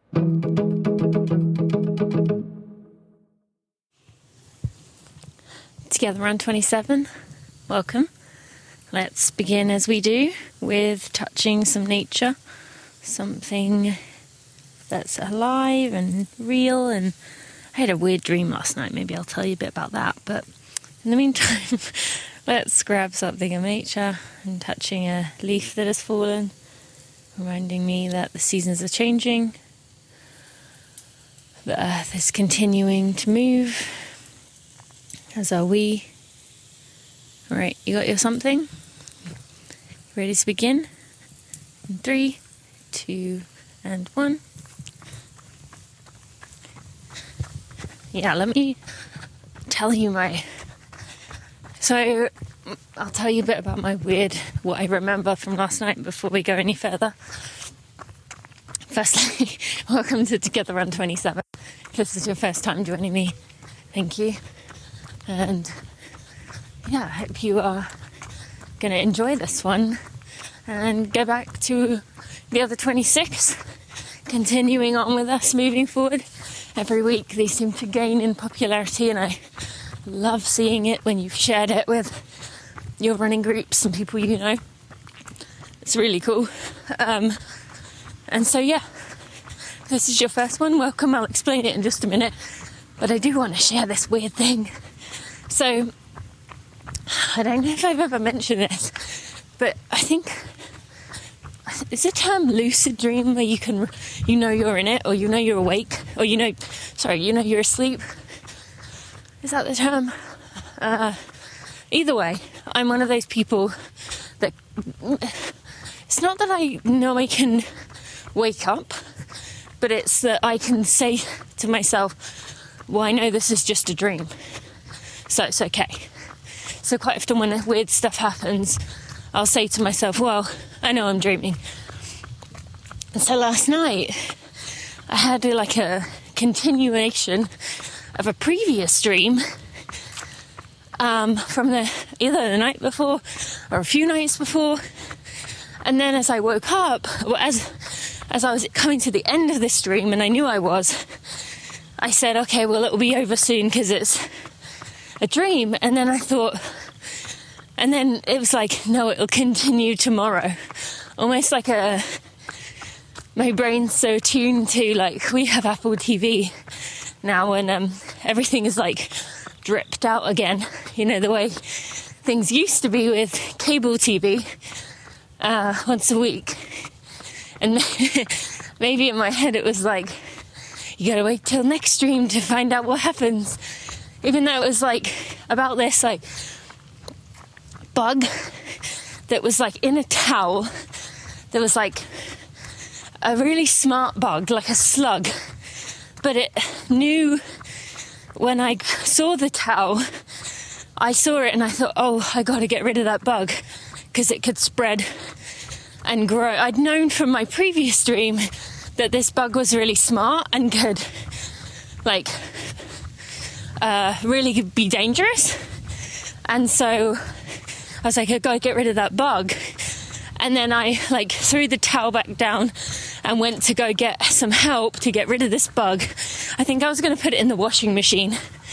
Together Run 27, welcome. Let's begin as we do with touching some nature, something that's alive and real. And I had a weird dream last night, maybe I'll tell you a bit about that, but in the meantime, let's grab something of nature and touching a leaf that has fallen, reminding me that the seasons are changing, the earth is continuing to move, as are we. All right, you got your something? Ready to begin? In 3, 2, and 1. Yeah, let me tell you So, I'll tell you a bit about what I remember from last night before we go any further. Firstly, welcome to Together Run 27. If this is your first time joining me, thank you. And yeah, I hope you are going to enjoy this one and go back to the other 26, continuing on with us moving forward. Every week these seem to gain in popularity, and I love seeing it when you've shared it with your running groups and people you know. It's really cool. And so yeah, if this is your first one, welcome. I'll explain it in just a minute, but I do want to share this weird thing. So I don't know if I've ever mentioned this, but I think it's a term lucid dream where you know you're in it, or you know you're awake, or you know you're asleep. Is that the term? Either way, I'm one of those people that it's not that I know I can wake up, but it's that I can say to myself, well, I know this is just a dream, so it's okay. So quite often when weird stuff happens, I'll say to myself, well, I know I'm dreaming. And so last night, I had a continuation of a previous dream from either the night before or a few nights before. And then as I woke up, as I was coming to the end of this dream, and I knew I was, I said, okay, well, it'll be over soon because it's a dream. And then I thought, and then it was like, no, it'll continue tomorrow. Almost like my brain's so tuned to, like, we have Apple TV now, and everything is like dripped out again. You know, the way things used to be with cable TV once a week. And maybe in my head it was like, you gotta wait till next stream to find out what happens. Even though it was like about this like bug that was like in a towel. There was like a really smart bug, like a slug. But it knew when I saw the towel, I saw it and I thought, oh, I gotta get rid of that bug because it could spread and grow. I'd known from my previous dream that this bug was really smart and could like really be dangerous. And so I was like, I gotta get rid of that bug. And then I like threw the towel back down and went to go get some help to get rid of this bug. I think I was going to put it in the washing machine.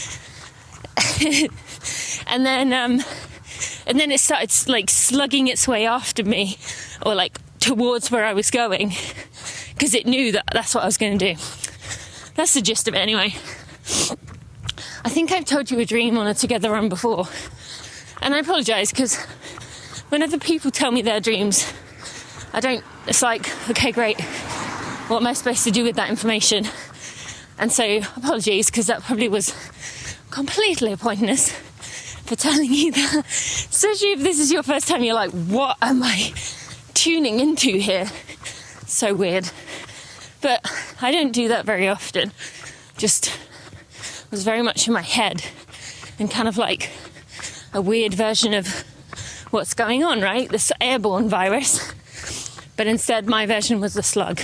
and then it started like slugging its way after me, or like towards where I was going, because it knew that that's what I was going to do. That's the gist of it anyway. I think I've told you a dream on a Together Run before, and I apologise because whenever people tell me their dreams, it's like, okay, great, what am I supposed to do with that information? And so, apologies, because that probably was completely pointless for telling you that. Especially if this is your first time, you're like, what am I tuning into here? So weird. But I don't do that very often. Just was very much in my head and kind of like a weird version of what's going on, right? This airborne virus. But instead, my version was the slug.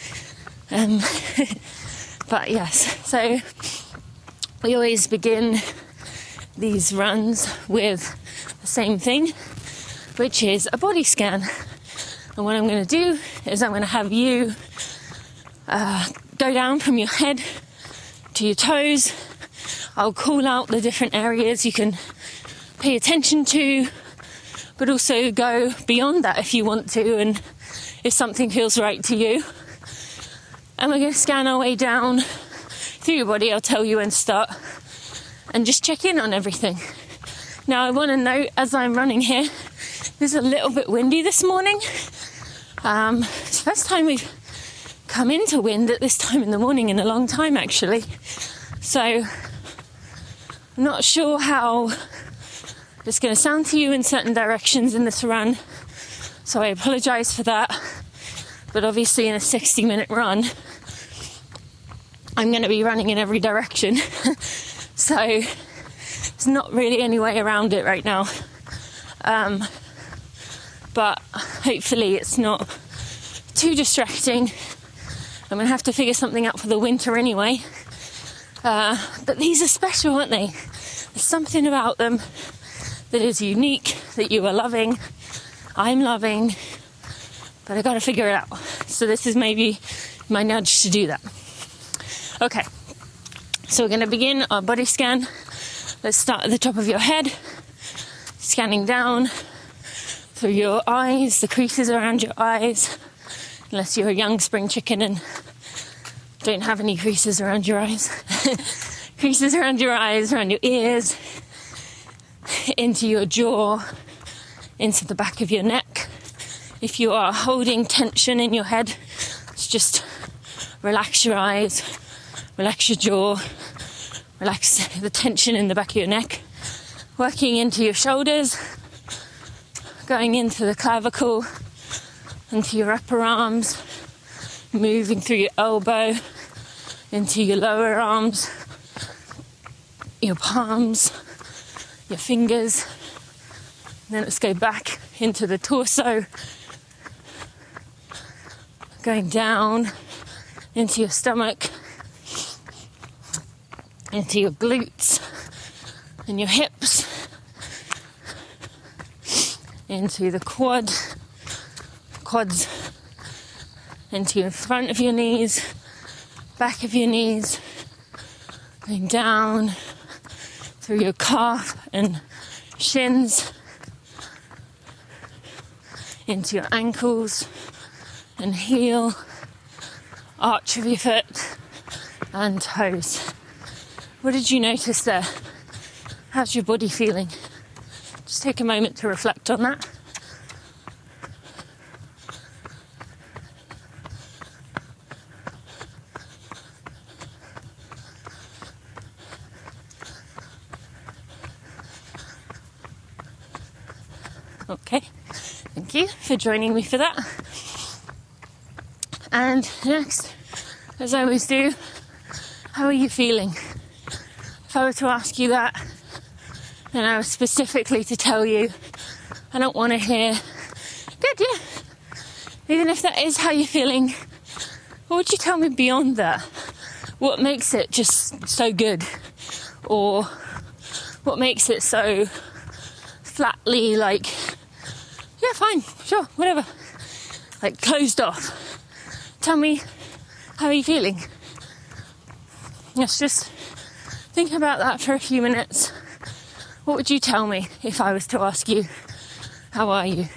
But yes, so we always begin these runs with the same thing, which is a body scan. And what I'm going to do is I'm going to have you go down from your head to your toes. I'll call out the different areas you can pay attention to, but also go beyond that if you want to, and if something feels right to you. And we're going to scan our way down through your body. I'll tell you when to start, and just check in on everything. Now, I want to note, as I'm running here, it's a little bit windy this morning. It's the first time we've come into wind at this time in the morning in a long time, actually. So I'm not sure how it's going to sound to you in certain directions in this run, so I apologise for that. But obviously in a 60-minute run, I'm going to be running in every direction. So there's not really any way around it right now. But hopefully it's not too distracting. I'm going to have to figure something out for the winter anyway. But these are special, aren't they? There's something about them that is unique, that you are loving, I'm loving, but I got to figure it out. So this is maybe my nudge to do that. Okay, so we're going to begin our body scan. Let's start at the top of your head, scanning down through your eyes, the creases around your eyes, unless you're a young spring chicken and don't have any creases around your eyes. Creases around your eyes, around your ears, into your jaw, into the back of your neck. If you are holding tension in your head, just relax your eyes, relax your jaw, relax the tension in the back of your neck. Working into your shoulders, going into the clavicle, into your upper arms, moving through your elbow, into your lower arms, your palms, your fingers. Then let's go back into the torso, going down into your stomach, into your glutes and your hips, into the quads, into your front of your knees, back of your knees, going down through your calf and shins, into your ankles and heel, arch of your foot and toes. What did you notice there? How's your body feeling? Just take a moment to reflect on that. Okay, thank you for joining me for that. And next, as I always do, how are you feeling? If I were to ask you that, then I was specifically to tell you, I don't want to hear, good, yeah. Even if that is how you're feeling, what would you tell me beyond that? What makes it just so good? Or what makes it so flatly like, yeah, fine, sure, whatever. Like closed off. Tell me, how are you feeling? Let's just think about that for a few minutes. What would you tell me if I was to ask you, how are you?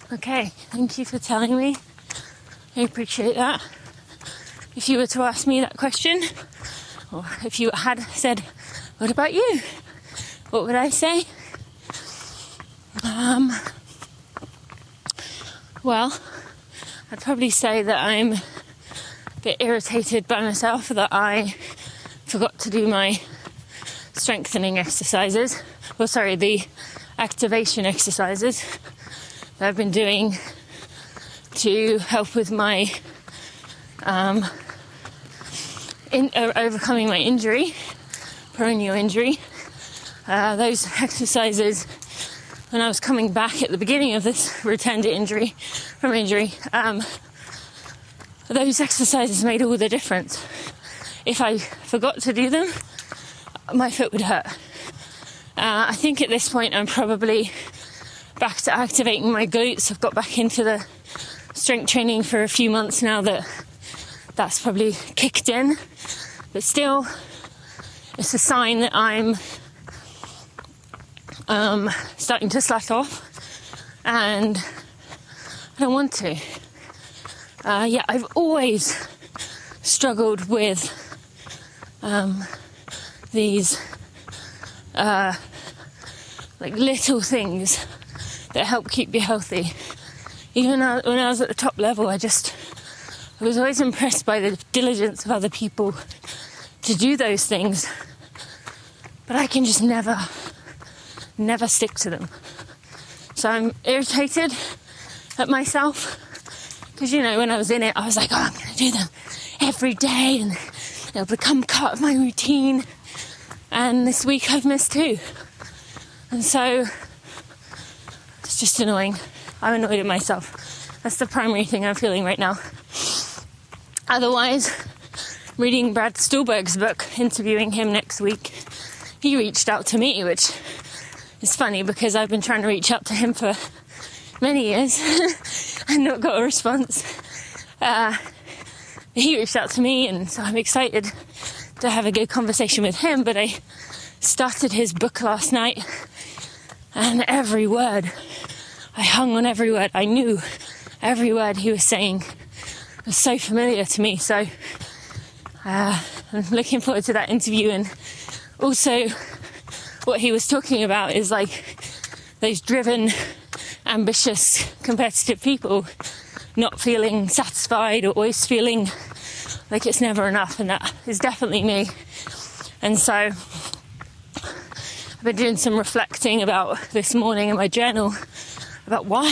Okay, thank you for telling me. I appreciate that. If you were to ask me that question, or if you had said, what about you? What would I say? Well, I'd probably say that I'm a bit irritated by myself that I forgot to do my strengthening exercises. The activation exercises that I've been doing to help with my overcoming my injury, peroneal injury. Those exercises, when I was coming back at the beginning of this return to injury, those exercises made all the difference. If I forgot to do them, my foot would hurt. I think at this point I'm probably back to activating my glutes. I've got back into the strength training for a few months now that's probably kicked in. But still, it's a sign that I'm starting to slack off, and I don't want to. I've always struggled with these little things that help keep you healthy. Even when I was at the top level, I was always impressed by the diligence of other people to do those things, but I can just never stick to them. So I'm irritated at myself because, when I was in it, I was like, I'm going to do them every day and they'll become part of my routine. And this week I've missed 2. And so it's just annoying. I'm annoyed at myself. That's the primary thing I'm feeling right now. Otherwise, reading Brad Stulberg's book, interviewing him next week, he reached out to me, which is funny because I've been trying to reach out to him for many years and not got a response. He reached out to me, and so I'm excited to have a good conversation with him. But I started his book last night, and every word, I hung on every word. I knew every word he was saying was so familiar to me. So I'm looking forward to that interview. And also what he was talking about is like those driven, ambitious, competitive people not feeling satisfied or always feeling like it's never enough, and that is definitely me. And so I've been doing some reflecting about this morning in my journal about why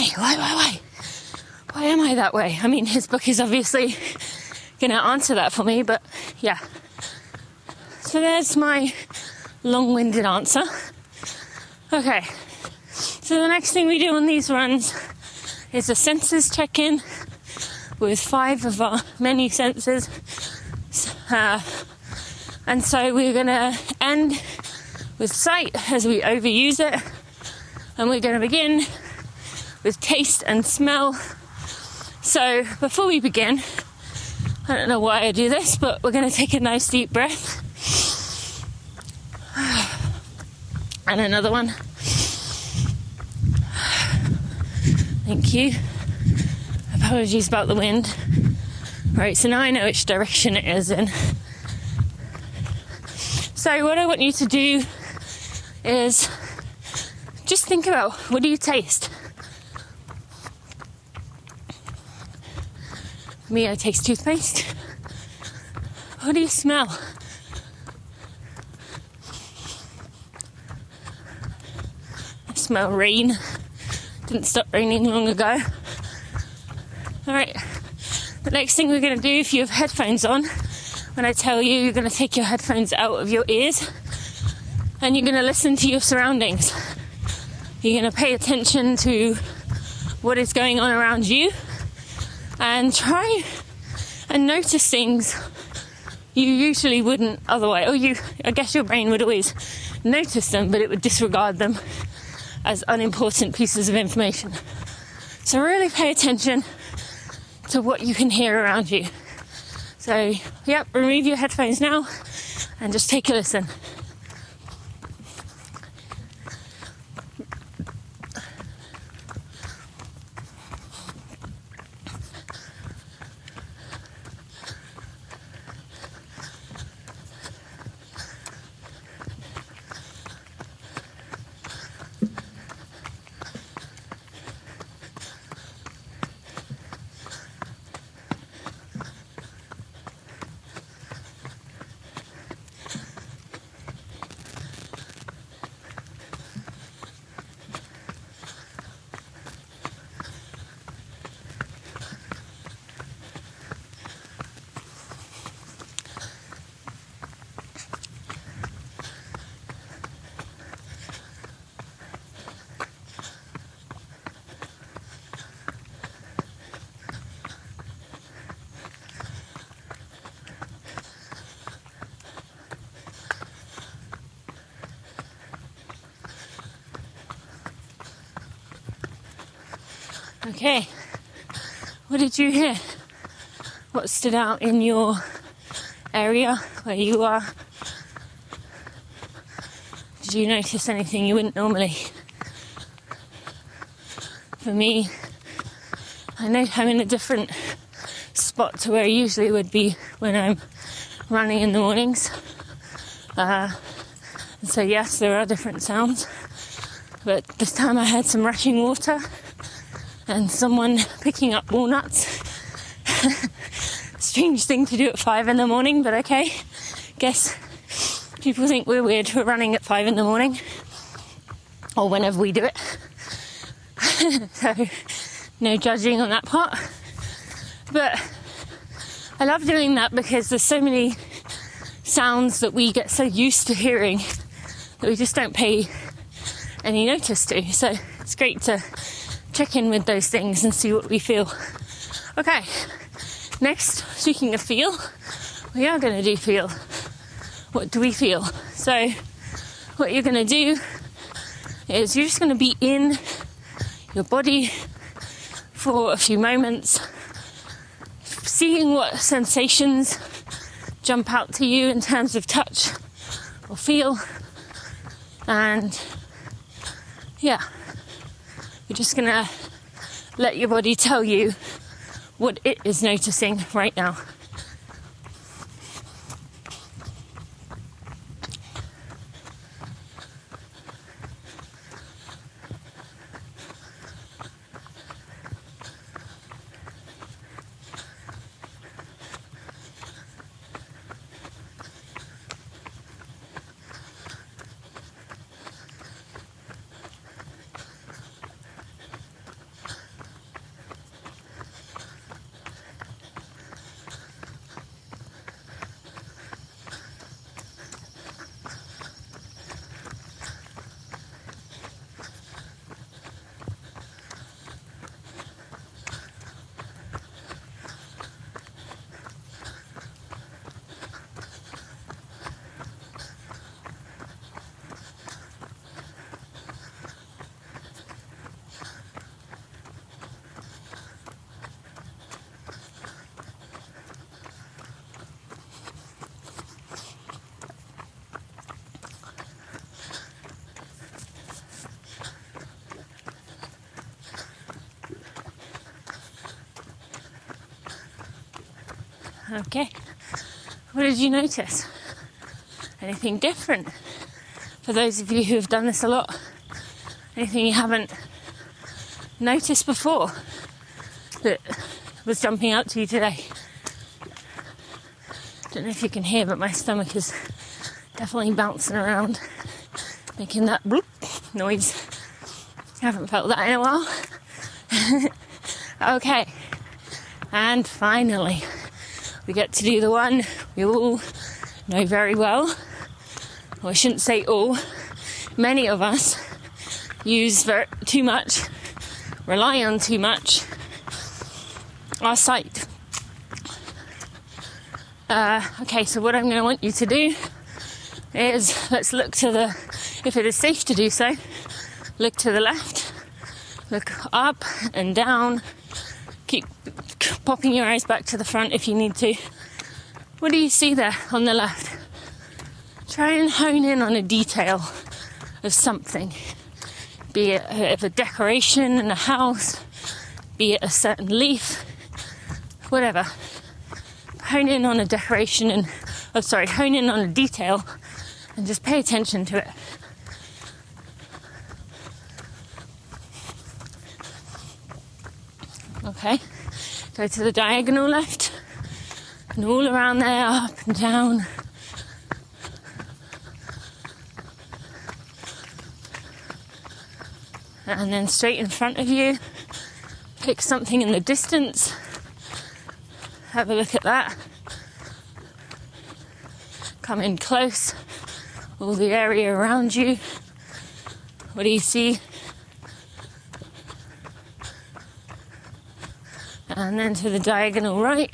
am I that way? I mean, his book is obviously going to answer that for me, but yeah. So there's my long-winded answer. Okay, so the next thing we do on these runs is a senses check-in with 5 of our many senses. And so we're going to end with sight as we overuse it. And we're going to begin with taste and smell. So before we begin, I don't know why I do this, but we're going to take a nice deep breath. And another one. Thank you. Apologies about the wind. Right, so now I know which direction it is in. So what I want you to do is just think about, what do you taste? For me, I taste toothpaste. What do you smell? I smell rain. Didn't stop raining long ago. Alright, the next thing we're going to do, if you have headphones on, when I tell you, you're going to take your headphones out of your ears and you're going to listen to your surroundings. You're going to pay attention to what is going on around you and try and notice things you usually wouldn't otherwise. I guess your brain would always notice them, but it would disregard them as unimportant pieces of information. So really pay attention to what you can hear around you. So, remove your headphones now and just take a listen. Okay, what did you hear? What stood out in your area where you are? Did you notice anything you wouldn't normally? For me, I know I'm in a different spot to where I usually would be when I'm running in the mornings. So yes, there are different sounds, but this time I heard some rushing water and someone picking up walnuts. Strange thing to do at 5 a.m, but okay. Guess people think we're weird for running at 5 a.m, or whenever we do it. So no judging on that part. But I love doing that because there's so many sounds that we get so used to hearing that we just don't pay any notice to. So it's great to check in with those things and see what we feel. Okay, next, speaking of feel, we are going to do feel. What do we feel? So what you're going to do is you're just going to be in your body for a few moments, seeing what sensations jump out to you in terms of touch or feel. And yeah, you're just going to let your body tell you what it is noticing right now. Okay, what did you notice? Anything different? For those of you who have done this a lot, anything you haven't noticed before that was jumping out to you today? Don't know if you can hear, but my stomach is definitely bouncing around, making that bloop noise. I haven't felt that in a while. Okay, and finally, we get to do the one we all know very well. Well, I shouldn't say all. Many of us use too much, rely on too much, our sight. Okay, so what I'm going to want you to do is, let's look to the, if it is safe to do so, look to the left, look up and down, keep popping your eyes back to the front if you need to. What do you see there on the left? Try and hone in on a detail of something, be it of a decoration in a house, be it a certain leaf, whatever. Hone in on a decoration and, hone in on a detail and just pay attention to it. Okay, go to the diagonal left and all around there, up and down. And then straight in front of you, pick something in the distance, have a look at that. Come in close, all the area around you. What do you see? And then to the diagonal right.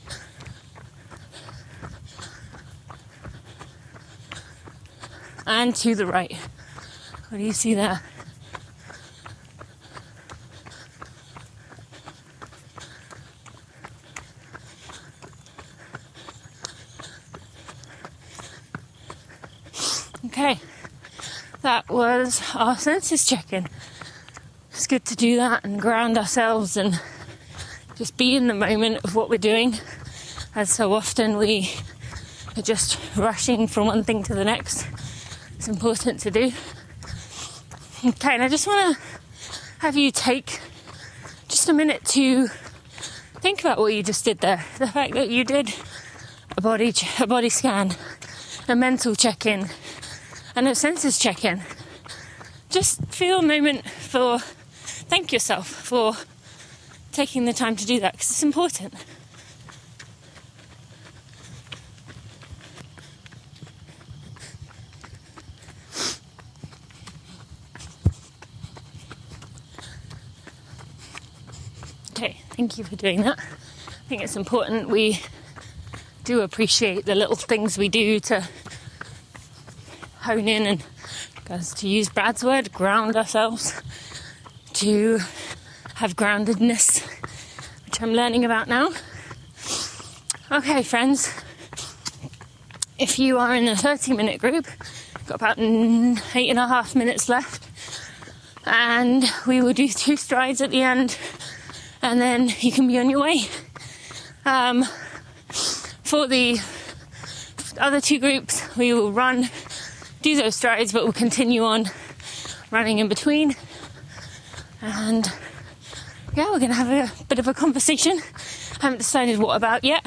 And to the right. What do you see there? that was our senses check-in. It's good to do that and ground ourselves and just be in the moment of what we're doing, as so often we are just rushing from one thing to the next. It's important to do. Okay, and I just want to have you take just a minute to think about what you just did there. The fact that you did a body scan, a mental check-in, and a senses check-in. Just feel a moment thank yourself for taking the time to do that, because it's important. Okay, thank you for doing that. I think it's important we do appreciate the little things we do to hone in and, as to use Brad's word, ground ourselves, to have groundedness, which I'm learning about now. Okay, friends, if you are in a 30-minute group, got about 8.5 minutes left, and we will do 2 strides at the end, and then you can be on your way. For the other 2 groups, we will do those strides, but we'll continue on running in between. And yeah, we're going to have a bit of a conversation. I haven't decided what about yet.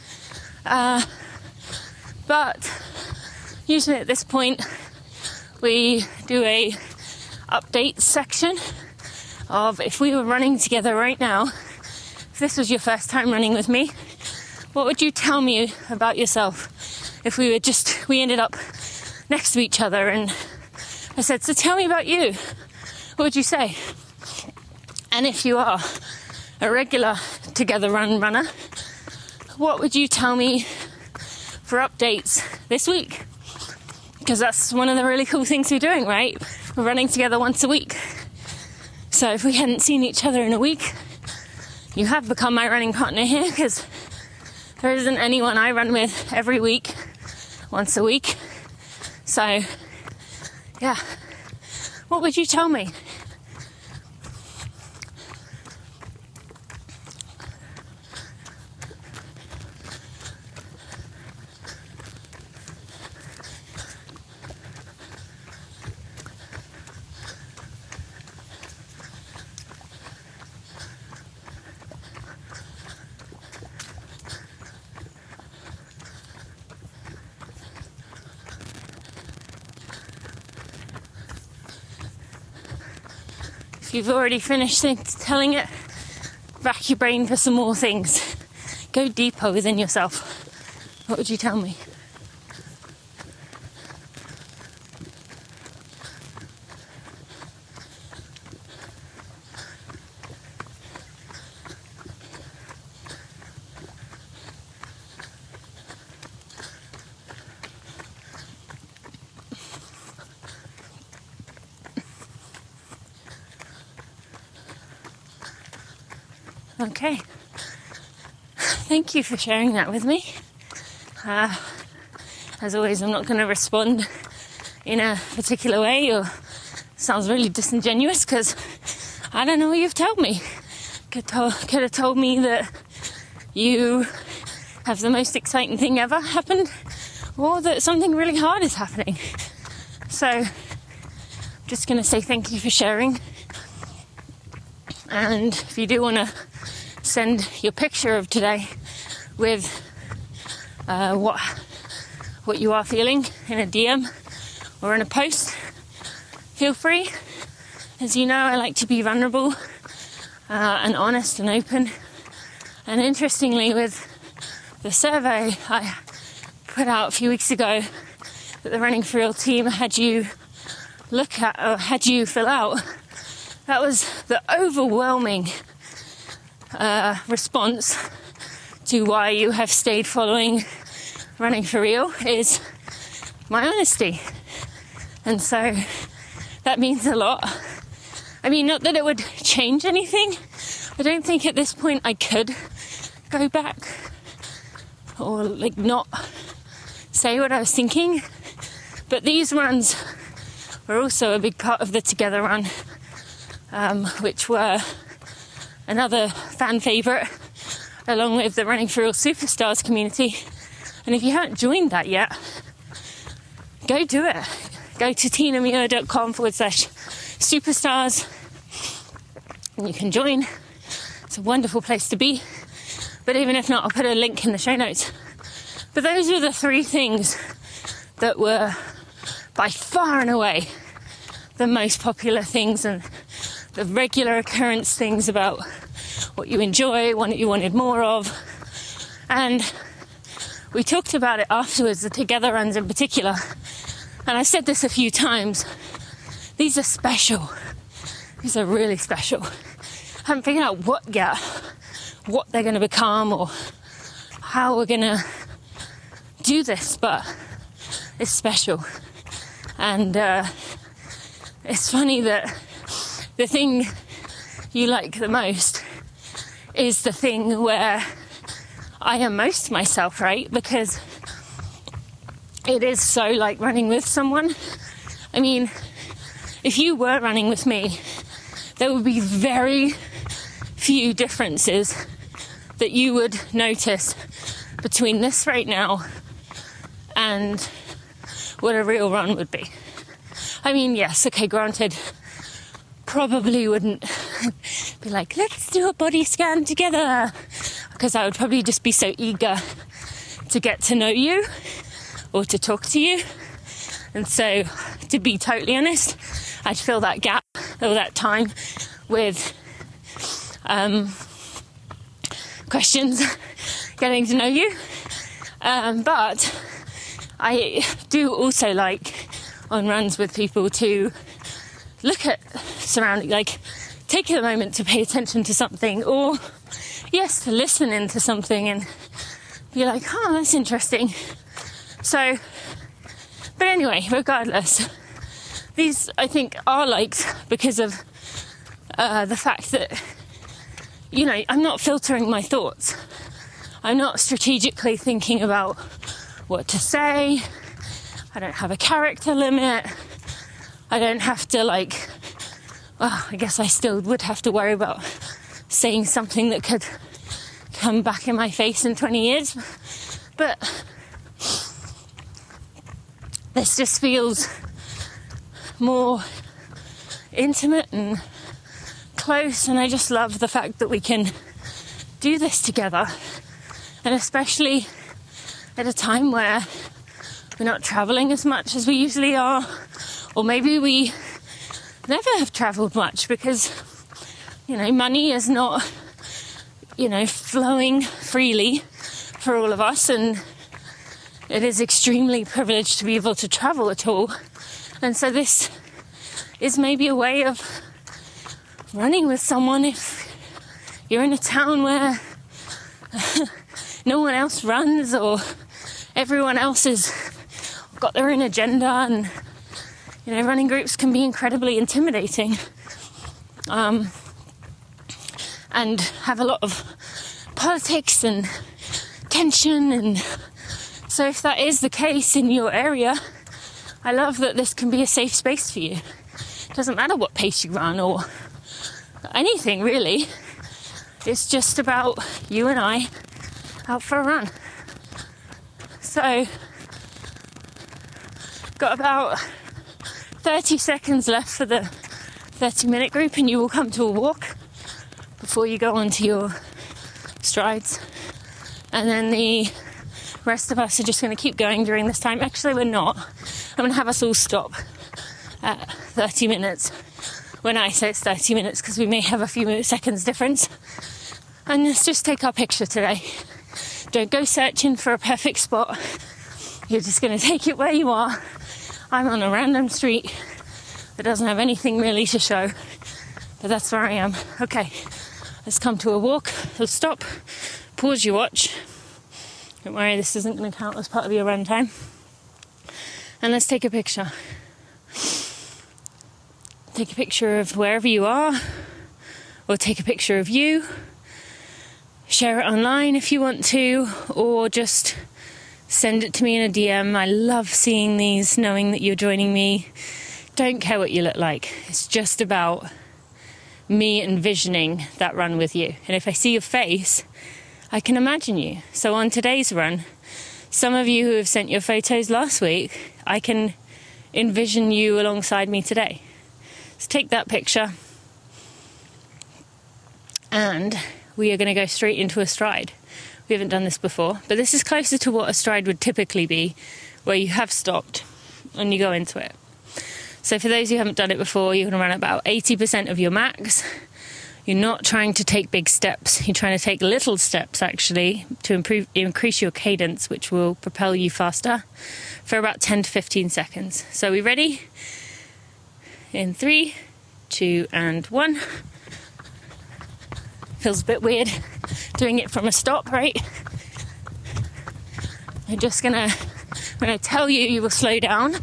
But usually at this point, we do a update section of if we were running together right now, if this was your first time running with me, what would you tell me about yourself if we ended up next to each other and I said, so tell me about you. What would you say? And if you are a regular Together runner, what would you tell me for updates this week? Because that's one of the really cool things we're doing, right? We're running together once a week. So if we hadn't seen each other in a week, you have become my running partner here, because there isn't anyone I run with every week, once a week. So, yeah. What would you tell me? If you've already finished telling it, rack your brain for some more things. Go deeper within yourself. What would you tell me? Okay. Thank you for sharing that with me. As always, I'm not going to respond in a particular way or sounds really disingenuous, because I don't know what you've told me. Could have told me that you have the most exciting thing ever happened, or that something really hard is happening. So I'm just going to say thank you for sharing. And if you do want to send your picture of today with what you are feeling in a DM or in a post, feel free. As you know, I like to be vulnerable and honest and open. And interestingly, with the survey I put out a few weeks ago that the Running for Real team had you look at or had you fill out, that was the overwhelming response to why you have stayed following Running for Real is my honesty. And so that means a lot. I mean, not that it would change anything. I don't think at this point I could go back or not say what I was thinking. But these runs were also a big part of the Together Run, which were another fan favourite, along with the Running for Real Superstars community. And if you haven't joined that yet, go do it. Go to tinamuir.com/superstars and you can join. It's a wonderful place to be. But even if not, I'll put a link in the show notes. But those were the three things that were by far and away the most popular things and the regular occurrence things about what you enjoy, what you wanted more of. And we talked about it afterwards, the Together Runs in particular. And I've said this a few times. These are special. These are really special. I haven't figured out what they're going to become or how we're going to do this, but it's special. And it's funny that the thing you like the most is the thing where I am most myself, right? Because it is so like running with someone. I mean, if you were running with me, there would be very few differences that you would notice between this right now and what a real run would be. I mean, yes, okay, granted, probably wouldn't be like, let's do a body scan together, because I would probably just be so eager to get to know you or to talk to you. And so, to be totally honest, I'd fill that gap or that time with questions, getting to know you. But I do also like on runs with people to look at surrounding, like take a moment to pay attention to something, or yes, to listen into something and be like, oh, that's interesting. So, but anyway, regardless, these I think are liked because of the fact that, you know, I'm not filtering my thoughts. I'm not strategically thinking about what to say. I don't have a character limit. I don't have to I guess I still would have to worry about saying something that could come back in my face in 20 years. But this just feels more intimate and close, and I just love the fact that we can do this together, and especially at a time where we're not travelling as much as we usually are, or maybe we never have travelled much because, you know, money is not, you know, flowing freely for all of us, and it is extremely privileged to be able to travel at all. And so this is maybe a way of running with someone if you're in a town where no one else runs, or everyone else has got their own agenda, and, you know, running groups can be incredibly intimidating and have a lot of politics and tension. And so if that is the case in your area, I love that this can be a safe space for you. It doesn't matter what pace you run or anything really. It's just about you and I out for a run. So, got about 30 seconds left for the 30-minute group, and you will come to a walk before you go on to your strides. And then the rest of us are just going to keep going during this time. Actually, we're not. I'm going to have us all stop at 30 minutes. When I say it's 30 minutes, because we may have a few seconds difference. And let's just take our picture today. Don't go searching for a perfect spot. You're just going to take it where you are. I'm on a random street that doesn't have anything really to show, but that's where I am. Okay, let's come to a walk. Let's stop, pause your watch. Don't worry, this isn't going to count as part of your run time. And let's take a picture. Take a picture of wherever you are, or take a picture of you. Share it online if you want to, or just send it to me in a DM. I love seeing these, knowing that you're joining me don't care what you look like. It's just about me envisioning that run with you. And if I see your face, I can imagine you. So on today's run, some of you who have sent your photos last week, I can envision you alongside me today. So take that picture, and we are going to go straight into a stride. We haven't done this before, but this is closer to what a stride would typically be, where you have stopped and you go into it. So for those who haven't done it before, you're going to run about 80% of your max. You're not trying to take big steps. You're trying to take little steps, actually, to increase your cadence, which will propel you faster, for about 10 to 15 seconds. So are we ready? In 3, 2, and 1. Feels a bit weird doing it from a stop, right? I'm just gonna, when I tell you, you will slow down.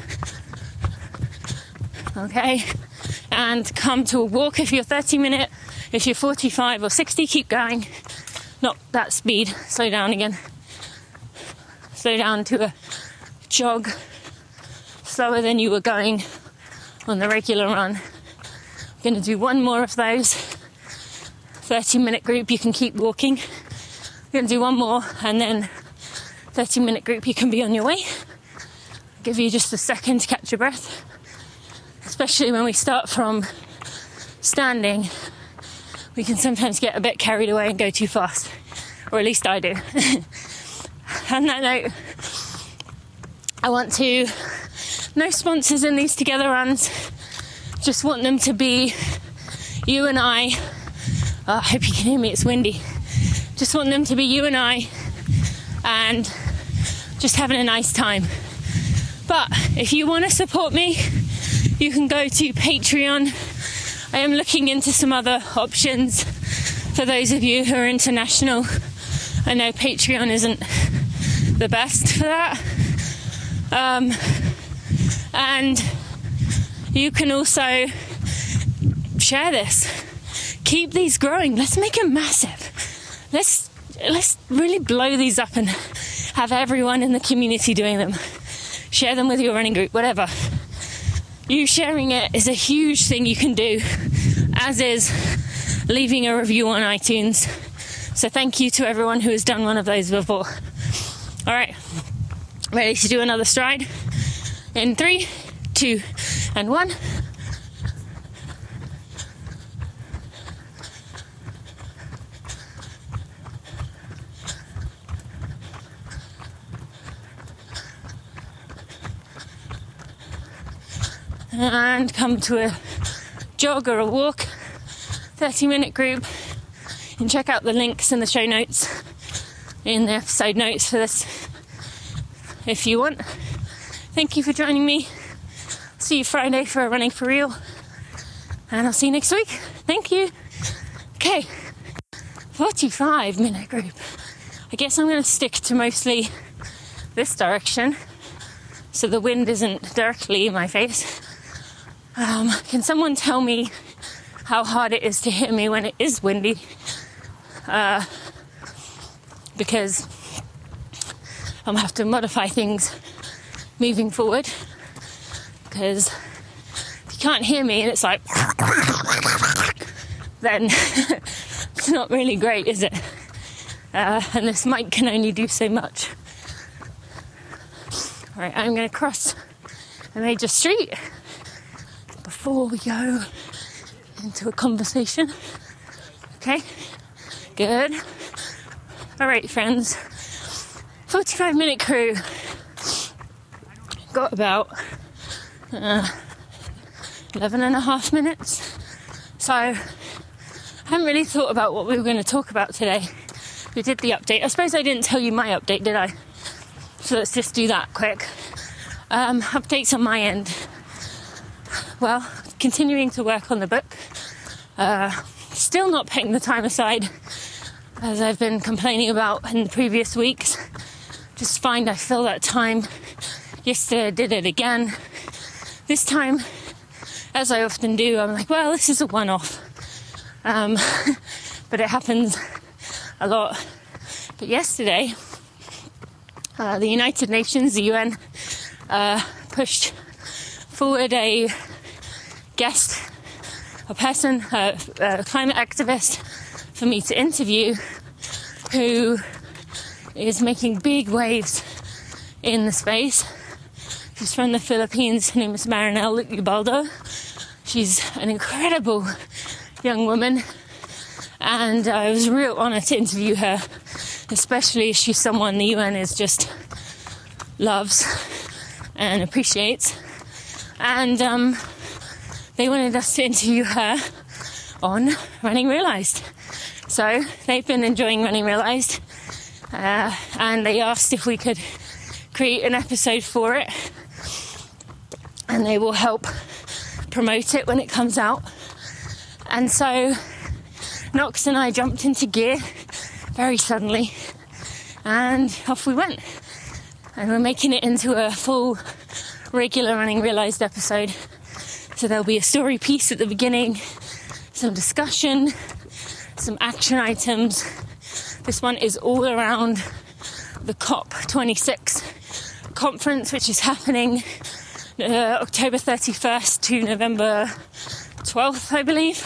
Okay? And come to a walk if you're 30-minute. If you're 45 or 60, keep going. Not that speed. Slow down again. Slow down to a jog. Slower than you were going on the regular run. We're going to do one more of those. 30-minute group, you can keep walking. We're going to do one more, and then 30-minute group, you can be on your way. I'll give you just a second to catch your breath. Especially when we start from standing, we can sometimes get a bit carried away and go too fast. Or at least I do. On that note, I want to... No sponsors in these together runs. Just want them to be you and I. Oh, I hope you can hear me, it's windy. Just want them to be you and I, and just having a nice time. But if you want to support me, you can go to Patreon. I am looking into some other options for those of you who are international. I know Patreon isn't the best for that. And you can also share this. Keep these growing. Let's make them massive. Let's really blow these up and have everyone in the community doing them. Share them with your running group, whatever. You sharing it is a huge thing you can do, as is leaving a review on iTunes. So thank you to everyone who has done one of those before. All right, ready to do another stride? In 3, 2, and 1. And come to a jog or a walk, 30-minute group. You can check out the links in the show notes, in the episode notes for this, if you want. Thank you for joining me. See you Friday for a Running for Real, and I'll see you next week. Thank you. Okay, 45-minute group. I guess I'm going to stick to mostly this direction, so the wind isn't directly in my face. Can someone tell me how hard it is to hear me when it is windy? Because I'm going to have to modify things moving forward. Because if you can't hear me and it's like... then it's not really great, is it? And this mic can only do so much. Alright, I'm going to cross a major street before we go into a conversation. Okay, good. All right, friends, 45-minute crew. Got about 11 and a half minutes. So I haven't really thought about what we were going to talk about today. We did the update. I suppose I didn't tell you my update, did I? So let's just do that quick. Updates on my end. Well, continuing to work on the book. Still not putting the time aside, as I've been complaining about in the previous weeks. Just find I fill that time. Yesterday I did it again. This time, as I often do, I'm like, well, this is a one-off. But it happens a lot. But yesterday, the United Nations, the UN, pushed forward a guest, a person, a climate activist for me to interview who is making big waves in the space. She's from the Philippines. Her name is Marinelle Ubaldo. She's an incredible young woman, and it was a real honour to interview her, especially as she's someone the UN is just loves and appreciates. And they wanted us to interview her on Running Realised. So they've been enjoying Running Realised, and they asked if we could create an episode for it, and they will help promote it when it comes out. And so Knox and I jumped into gear very suddenly, and off we went. And we're making it into a full regular Running Realised episode. So there'll be a story piece at the beginning, some discussion, some action items. This one is all around the COP26 conference, which is happening October 31st to November 12th, I believe.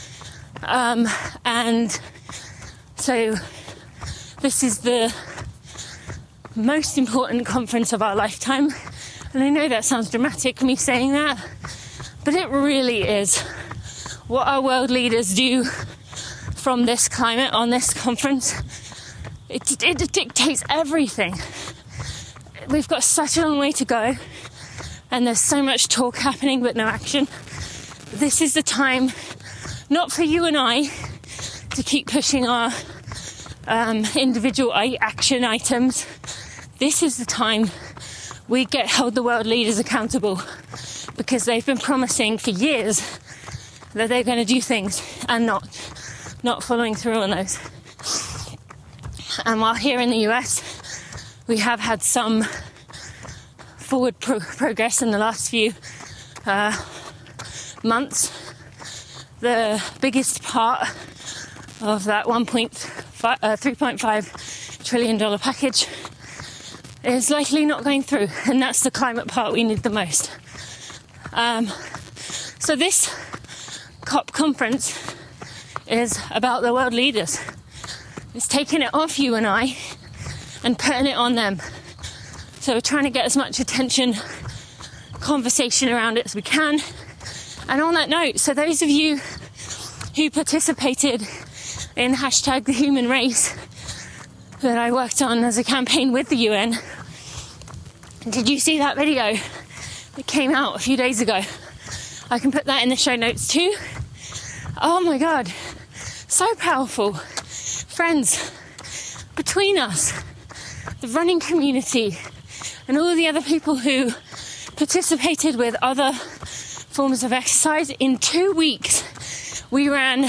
And so this is the most important conference of our lifetime. And I know that sounds dramatic, me saying that, but it really is. What our world leaders do from this climate on this conference, it dictates everything. We've got such a long way to go, and there's so much talk happening but no action. This is the time, not for you and I to keep pushing our individual action items. This is the time we hold the world leaders accountable, because they've been promising for years that they're going to do things and not following through on those. And while here in the US we have had some forward progress in the last few months, the biggest part of that $3.5 trillion package is likely not going through, and that's the climate part we need the most. So this COP conference is about the world leaders. It's taking it off you and I and putting it on them. So we're trying to get as much attention, conversation around it as we can. And on that note, so those of you who participated in hashtag the human race that I worked on as a campaign with the UN, did you see that video that came out a few days ago? I can put that in the show notes too. Oh my God, so powerful. Friends, between us, the running community, and all the other people who participated with other forms of exercise, in 2 weeks we ran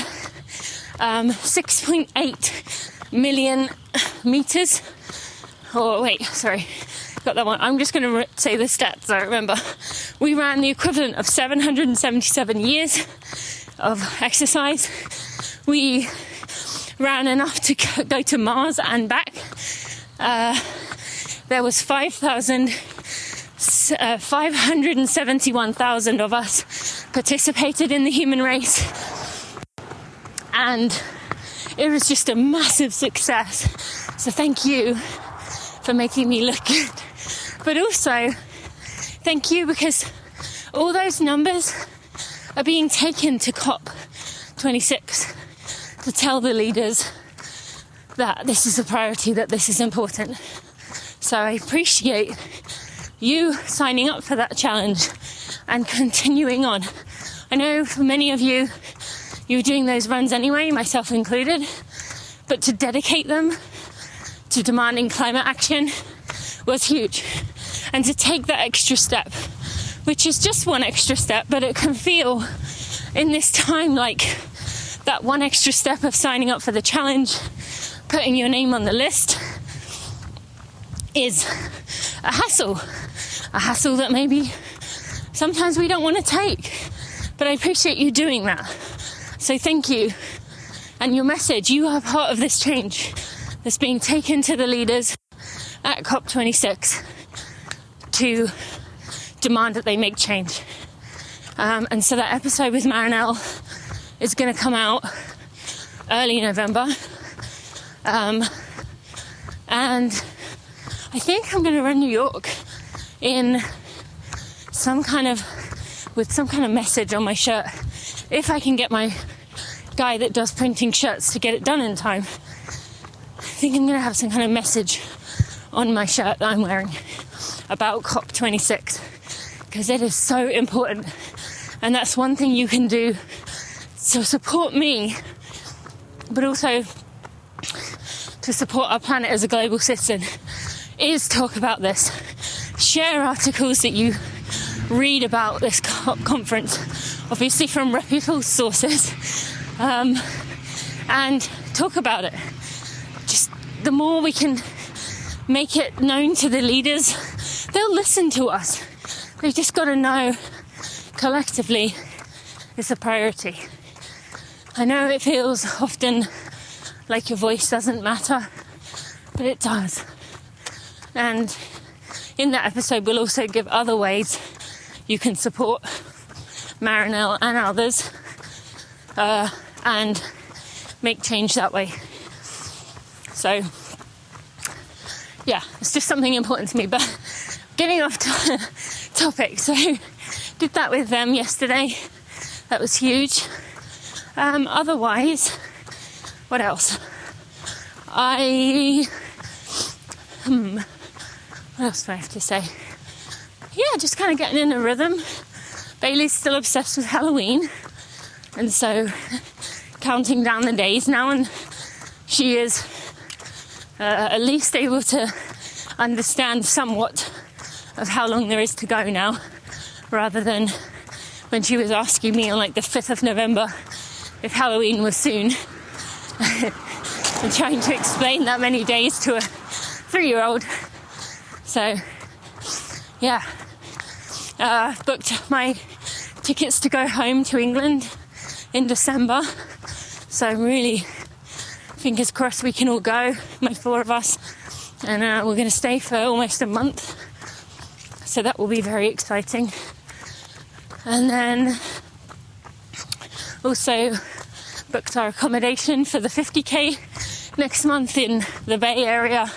6.8 million meters. Oh wait, sorry, got that one. I'm just going to say the stats I remember. We ran the equivalent of 777 years of exercise. We ran enough to go to Mars and back. There was 571,000 of us participated in the human race, and it was just a massive success. So thank you for making me look good, but also thank you because all those numbers are being taken to COP26 to tell the leaders that this is a priority, that this is important. So I appreciate you signing up for that challenge and continuing on. I know for many of you, you're doing those runs anyway, myself included, but to dedicate them to demanding climate action was huge. And to take that extra step, which is just one extra step, but it can feel in this time like that one extra step of signing up for the challenge, putting your name on the list, is a hassle that maybe sometimes we don't want to take, but I appreciate you doing that. So thank you. And your message, you are part of this change that's being taken to the leaders at COP26 to demand that they make change. And so that episode with Marinelle is going to come out early November. And I think I'm going to run New York with some kind of message on my shirt. If I can get my guy that does printing shirts to get it done in time, I think I'm going to have some kind of message on my shirt that I'm wearing about COP26, because it is so important. And that's one thing you can do to support me, but also to support our planet as a global citizen, is talk about this. Share articles that you read about this conference, obviously from reputable sources, and talk about it. Just the more we can make it known to the leaders, they'll listen to us. They've just got to know collectively it's a priority. I know it feels often like your voice doesn't matter, but it does. And in that episode, we'll also give other ways you can support Marinelle and others, and make change that way. So, yeah, it's just something important to me. But getting off topic, so did that with them yesterday. That was huge. Otherwise, what else? What else do I have to say? Yeah, just kind of getting in a rhythm. Bailey's still obsessed with Halloween, and so counting down the days now, and she is at least able to understand somewhat of how long there is to go now, rather than when she was asking me on like the 5th of November if Halloween was soon and trying to explain that many days to a 3-year-old. So yeah, booked my tickets to go home to England in December, so I'm really fingers crossed we can all go, my 4 of us, and we're going to stay for almost a month, so that will be very exciting. And then also booked our accommodation for the 50k next month in the Bay Area.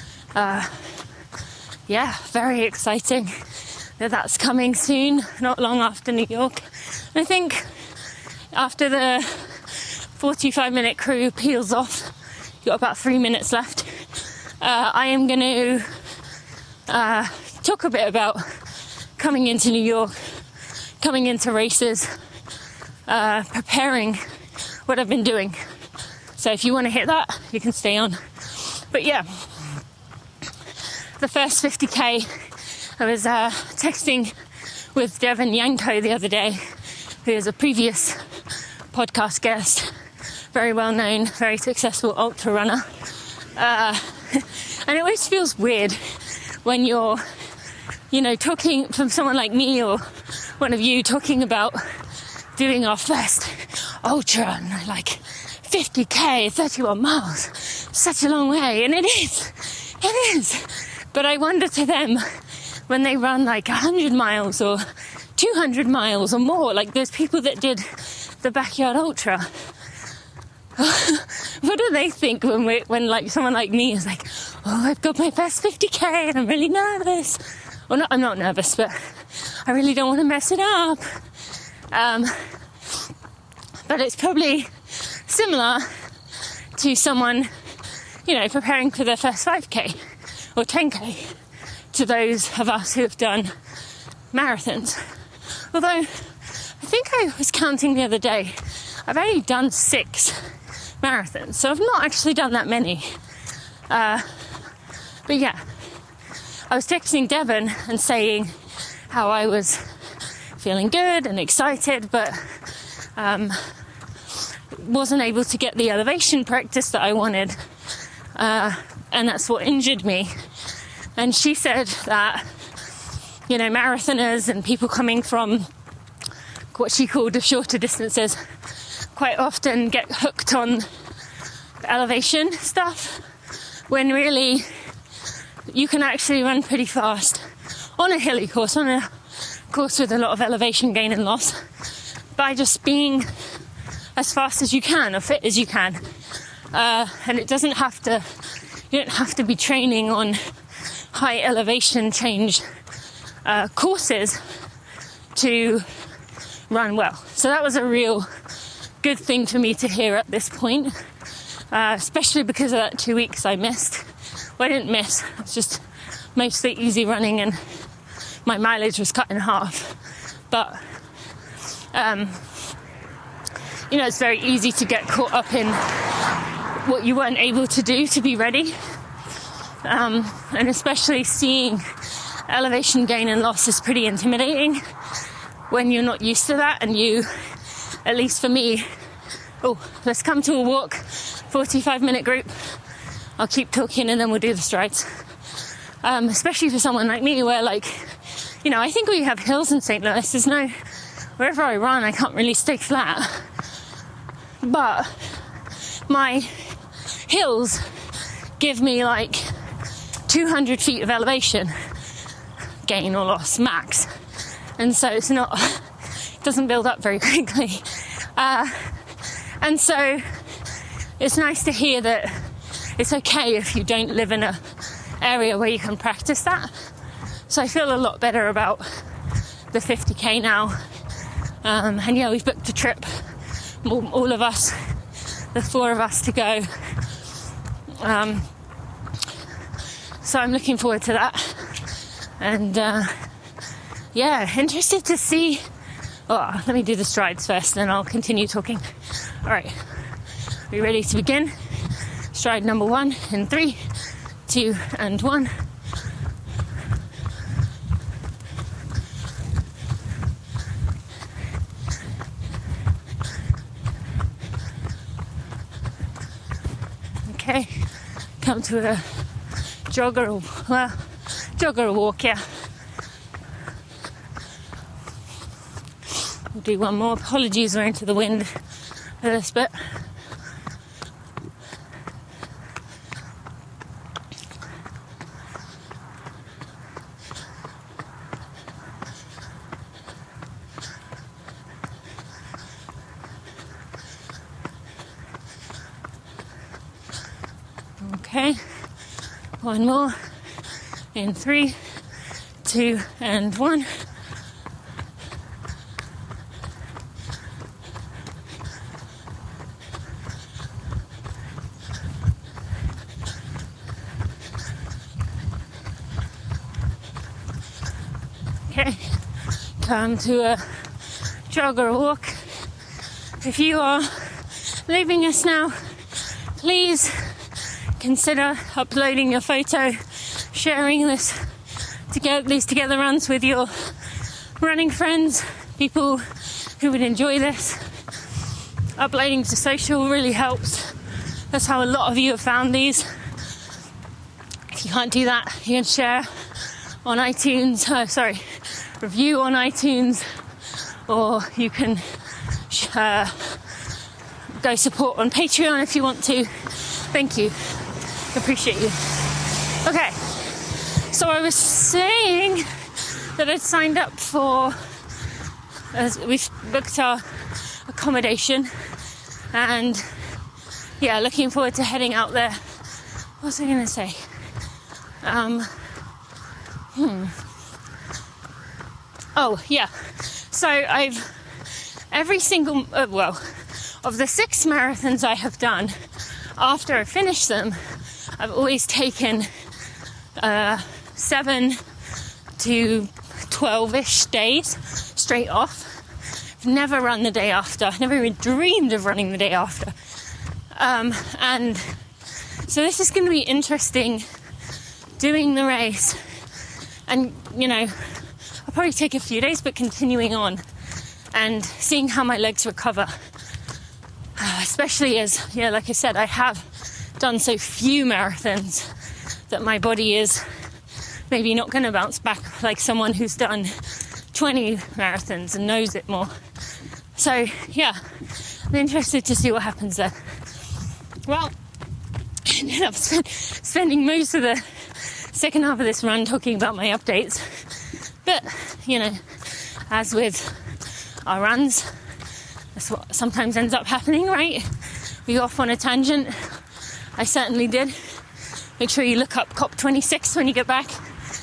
Yeah, very exciting that that's coming soon, not long after New York. And I think after the 45-minute crew peels off, you've got about 3 minutes left, I am going to talk a bit about coming into New York, coming into races, preparing what I've been doing. So if you want to hit that, you can stay on. But yeah, the first 50k, I was texting with Devin Yanko the other day, who is a previous podcast guest, very well known, very successful ultra runner. And it always feels weird when you're, talking from someone like me or one of you talking about doing our first ultra and like 50k, 31 miles, such a long way. And it is. But I wonder to them, when they run like 100 miles or 200 miles or more, like those people that did the Backyard Ultra, what do they think when like someone like me is like, oh, I've got my first 50k and I'm really nervous. Well, I'm not nervous, but I really don't want to mess it up. But it's probably similar to someone, preparing for their first 5k or 10k, to those of us who have done marathons. Although I think I was counting the other day, I've only done 6 marathons, so I've not actually done that many. But yeah, I was texting Devon and saying how I was feeling good and excited, but wasn't able to get the elevation practice that I wanted, and that's what injured me. And she said that, marathoners and people coming from what she called the shorter distances quite often get hooked on elevation stuff, when really you can actually run pretty fast on a hilly course, on a course with a lot of elevation gain and loss, by just being as fast as you can, or fit as you can. And you don't have to be training on high elevation change courses to run well. So that was a real good thing for me to hear at this point, especially because of that 2 weeks I missed. Well, I didn't miss, it was just mostly easy running and my mileage was cut in half. But it's very easy to get caught up in what you weren't able to do to be ready. And especially seeing elevation gain and loss is pretty intimidating when you're not used to that. And you, at least for me, let's come to a walk, 45-minute group. I'll keep talking and then we'll do the strides. Especially for someone like me where I think we have hills in St. Louis. Wherever I run, I can't really stay flat. But my hills give me 200 feet of elevation gain or loss max. And so it doesn't build up very quickly. And so it's nice to hear that it's okay if you don't live in an area where you can practice that. So I feel a lot better about the 50k now. And yeah, we've booked a trip, all of us, the 4 of us to go. So I'm looking forward to that. And interested to see. Let me do the strides first, then I'll continue talking. All right, are you ready to begin? Stride number 1 in 3, 2, and 1. Okay, come to a jogger or walk, yeah. We'll do one more. Apologies, we're into the wind a little bit. Okay, one more in 3, 2, and 1. Okay, come to a jog or a walk. If you are leaving us now, please consider uploading your photo, sharing these together runs with your running friends, people who would enjoy this. Uploading to social really helps. That's how a lot of you have found these. If you can't do that, you can share on iTunes, review on iTunes, or you can go support on Patreon if you want to. Thank you. Appreciate you. Okay, so I was saying that I'd signed up we've booked our accommodation, and yeah, looking forward to heading out there. What was I going to say? Oh, yeah. So every single, of the 6 marathons I have done, after I finish them, I've always taken 7 to 12-ish days straight off. I've never run the day after. I've never even dreamed of running the day after. And so this is going to be interesting, doing the race. And, I'll probably take a few days, but continuing on and seeing how my legs recover. Especially as, like I said, I have done so few marathons that my body is maybe not going to bounce back like someone who's done 20 marathons and knows it more. So, yeah, I'm interested to see what happens there. Well, I ended up spending most of the second half of this run talking about my updates. But, as with our runs, that's what sometimes ends up happening, right? We go off on a tangent. I certainly did. Make sure you look up COP26 when you get back.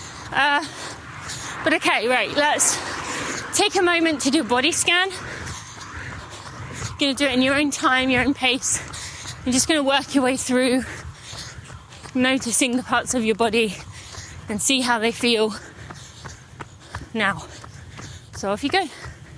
But okay, right, let's take a moment to do a body scan. You're going to do it in your own time, your own pace. You're just going to work your way through, noticing the parts of your body and see how they feel now. So off you go.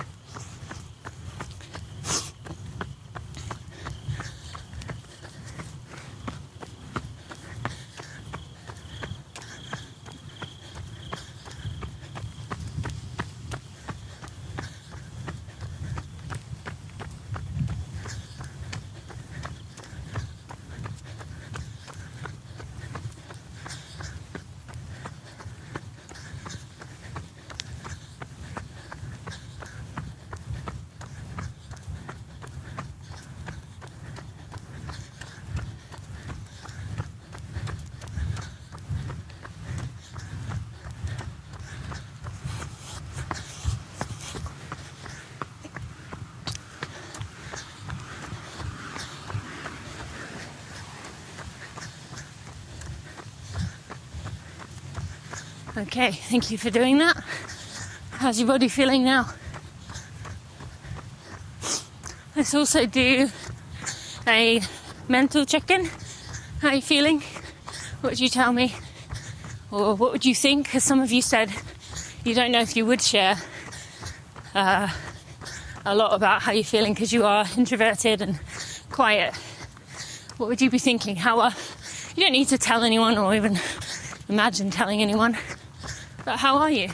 Okay, thank you for doing that. How's your body feeling now? Let's also do a mental check-in. How are you feeling? What would you tell me? Or what would you think? Because some of you said you don't know if you would share a lot about how you're feeling because you are introverted and quiet. What would you be thinking? You don't need to tell anyone or even imagine telling anyone. But how are you?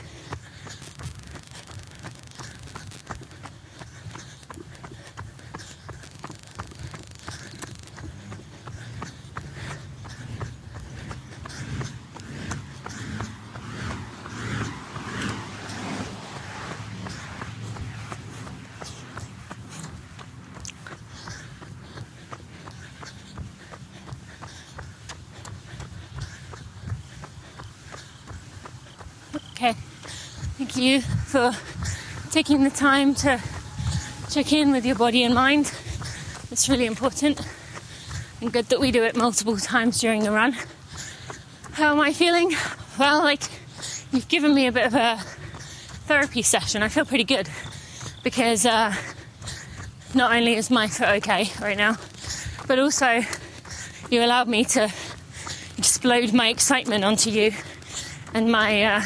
Okay, thank you for taking the time to check in with your body and mind. It's really important and good that we do it multiple times during the run. How am I feeling? Well, like, you've given me a bit of a therapy session. I feel pretty good because not only is my foot okay right now, but also you allowed me to explode my excitement onto you and my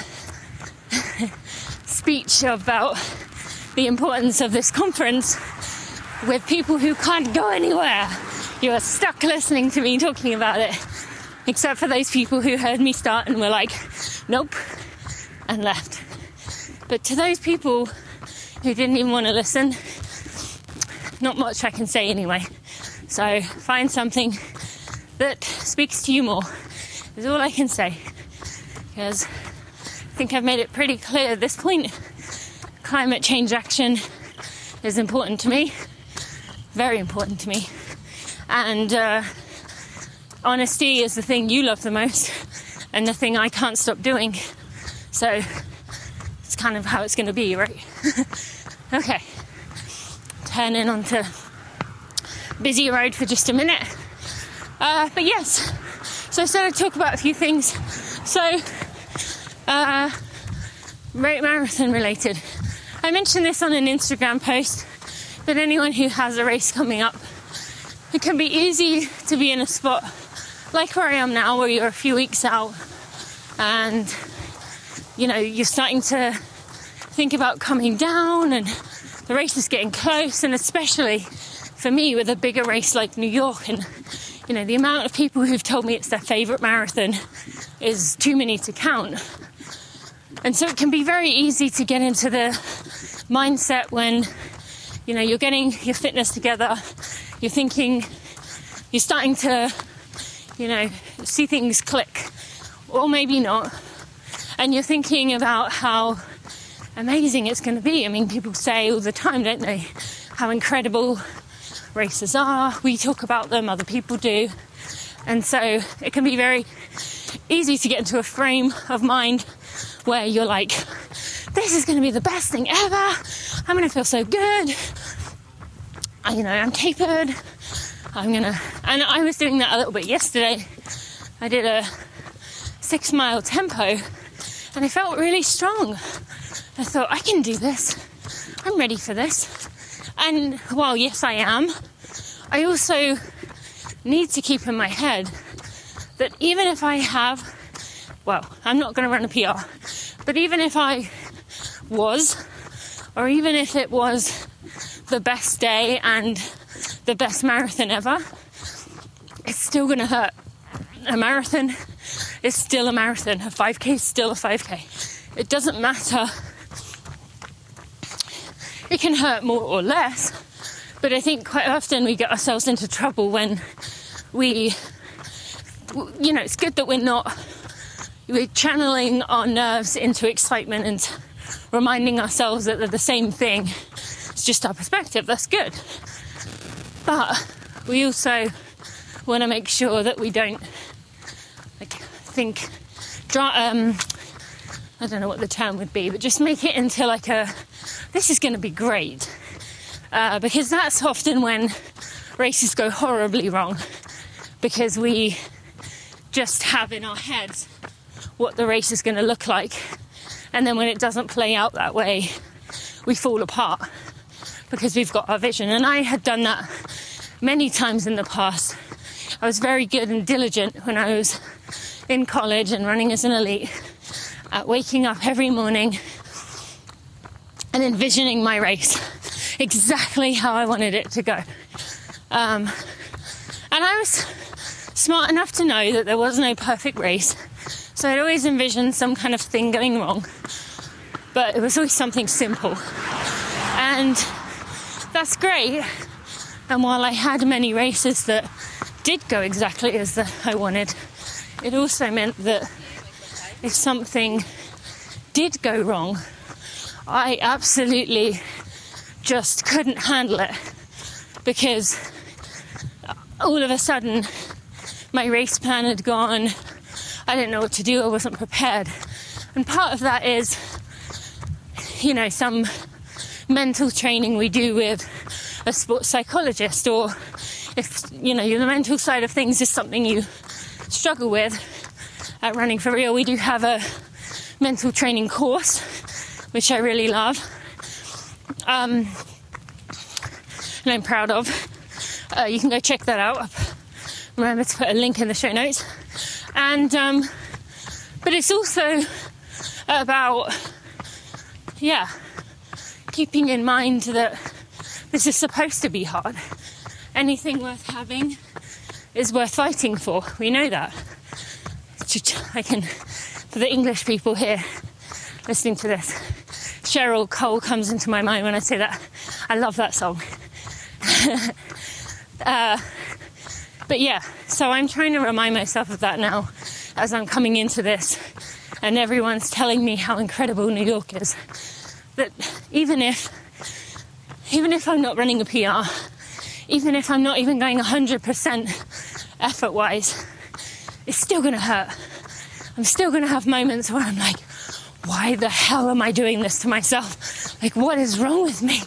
speech about the importance of this conference with people who can't go anywhere. You are stuck listening to me talking about it, except for those people who heard me start and were like, nope, and left. But to those people who didn't even want to listen, not much I can say anyway. So find something that speaks to you more, is all I can say. Because I think I've made it pretty clear at this point, climate change action is important to me, very important to me. And honesty is the thing you love the most and the thing I can't stop doing. So it's kind of how it's going to be, right? Okay, turning onto busy road for just a minute. But yes, so I started to talk about a few things. So, marathon related. I mentioned this on an Instagram post, that anyone who has a race coming up, it can be easy to be in a spot like where I am now, where you're a few weeks out and, you know, you're starting to think about coming down and the race is getting close. And especially for me with a bigger race like New York, and, you know, the amount of people who've told me it's their favourite marathon is too many to count. And so it can be very easy to get into the mindset when, you know, you're getting your fitness together, you're thinking, you're starting to, you know, see things click, or maybe not, and you're thinking about how amazing it's going to be. I mean, people say all the time, don't they, how incredible races are. We talk about them, other people do. And so it can be very easy to get into a frame of mind where you're like this is going to be the best thing ever. I'm going to feel so good. I'm tapered. And I was doing that a little bit yesterday. I did a 6-mile tempo and I felt really strong. I thought, I can do this. I'm ready for this. And while yes, I am, I also need to keep in my head that even if I have, I'm not going to run a PR, but even if I was, or even if it was the best day and the best marathon ever, it's still going to hurt. A marathon is still a marathon. A 5K is still a 5K. It doesn't matter. It can hurt more or less, but I think quite often we get ourselves into trouble when it's good that we're channeling our nerves into excitement and reminding ourselves that they're the same thing. It's just our perspective. That's good. But we also want to make sure that we don't I don't know what the term would be, but just make it into this is going to be great. Because that's often when races go horribly wrong, because we just have in our heads what the race is going to look like, and then when it doesn't play out that way, we fall apart because we've got our vision. And I had done that many times in the past. I was very good and diligent when I was in college and running as an elite at waking up every morning and envisioning my race exactly how I wanted it to go. And I was smart enough to know that there was no perfect race, so I'd always envisioned some kind of thing going wrong, but it was always something simple, and that's great. And while I had many races that did go exactly as I wanted, it also meant that if something did go wrong, I absolutely just couldn't handle it, because all of a sudden my race plan had gone. I didn't know what to do. I wasn't prepared. And part of that is, some mental training we do with a sports psychologist, or if, the mental side of things is something you struggle with at Running for Real, we do have a mental training course, which I really love. And I'm proud of. You can go check that out. Remember to put a link in the show notes. And but it's also about keeping in mind that this is supposed to be hard. Anything worth having is worth fighting for. We know that. For the English people here listening to this, Cheryl Cole comes into my mind when I say that. I love that song. But so I'm trying to remind myself of that now as I'm coming into this, and everyone's telling me how incredible New York is. That even if I'm not running a PR, even if I'm not even going 100% effort-wise, it's still going to hurt. I'm still going to have moments where I'm like, why the hell am I doing this to myself? What is wrong with me?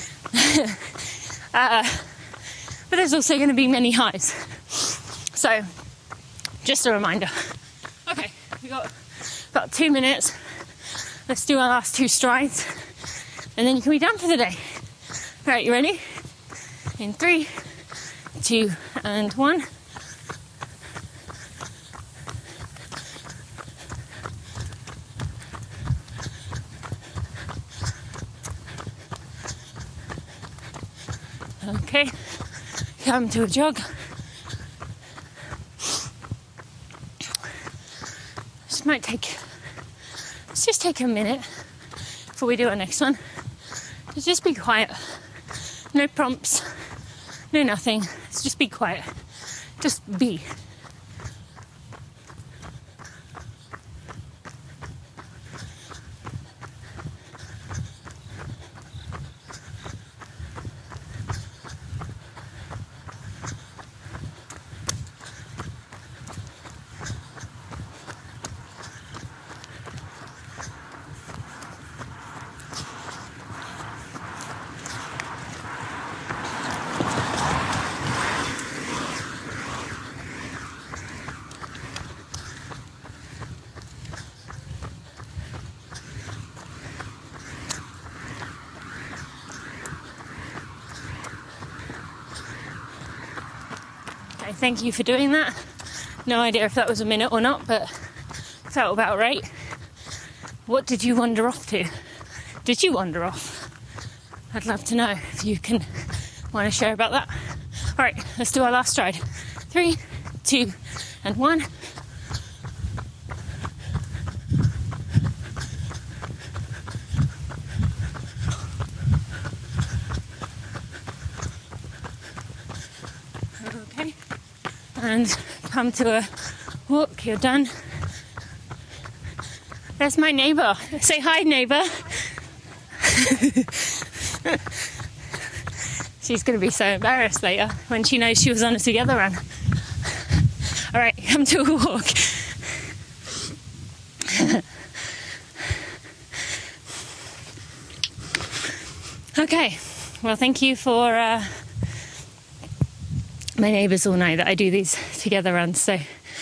But there's also going to be many highs. So, just a reminder. Okay, we got about 2 minutes. Let's do our last 2 strides, and then you can be done for the day. All right, you ready? In 3, 2, and 1. Okay, come to a jog. Let's just take a minute before we do our next one. Just be quiet. No prompts, no nothing. Let's just be quiet. Just be. Okay, thank you for doing that. No idea if that was a minute or not, but felt about right. What did you wander off to? Did you wander off? I'd love to know if you can want to share about that. All right, let's do our last stride. 3, 2, and 1. Okay, and come to a walk. You're done. There's my neighbour. Say hi, neighbour. She's going to be so embarrassed later when she knows she was on a together run. All right, come to a walk. Okay, well, thank you for... my neighbours all know that I do these together runs, so...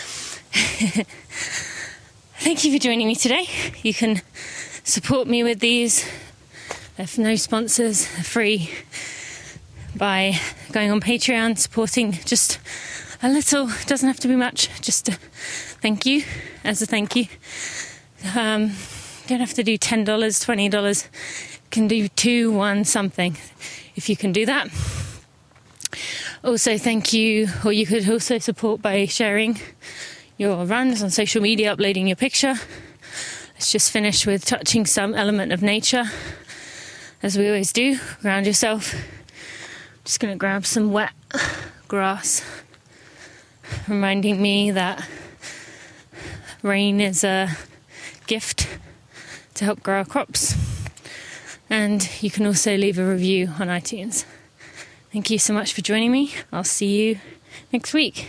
Thank you for joining me today. You can support me with these. There's no sponsors, they're free, by going on Patreon, supporting just a little. Doesn't have to be much, just a thank you, as a thank you. Don't have to do $10, $20. You can do 2, 1, something, if you can do that. Also, thank you, or you could also support by sharing your runs on social media, uploading your picture. Let's just finish with touching some element of nature, as we always do. Ground yourself. Just going to grab some wet grass, reminding me that rain is a gift to help grow our crops. And you can also leave a review on iTunes. Thank you so much for joining me. I'll see you next week.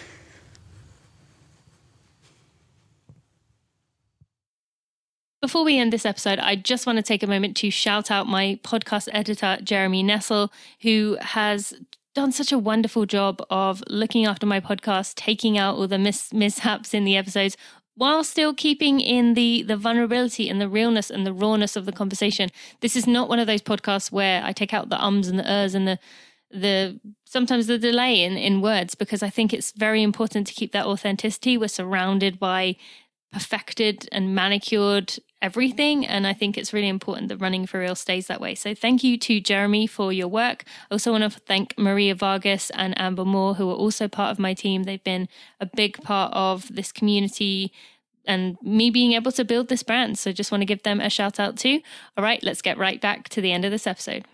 Before we end this episode, I just want to take a moment to shout out my podcast editor, Jeremy Nessel, who has done such a wonderful job of looking after my podcast, taking out all the mishaps in the episodes, while still keeping in the vulnerability and the realness and the rawness of the conversation. This is not one of those podcasts where I take out the ums and the ers and the sometimes the delay in words, because I think it's very important to keep that authenticity. We're surrounded by perfected and manicured everything, and I think it's really important that Running for Real stays that way. So thank you to Jeremy for your work. I also want to thank Maria Vargas and Amber Moore, who are also part of my team. They've been a big part of this community and me being able to build this brand. So just want to give them a shout out too. All right, let's get right back to the end of this episode.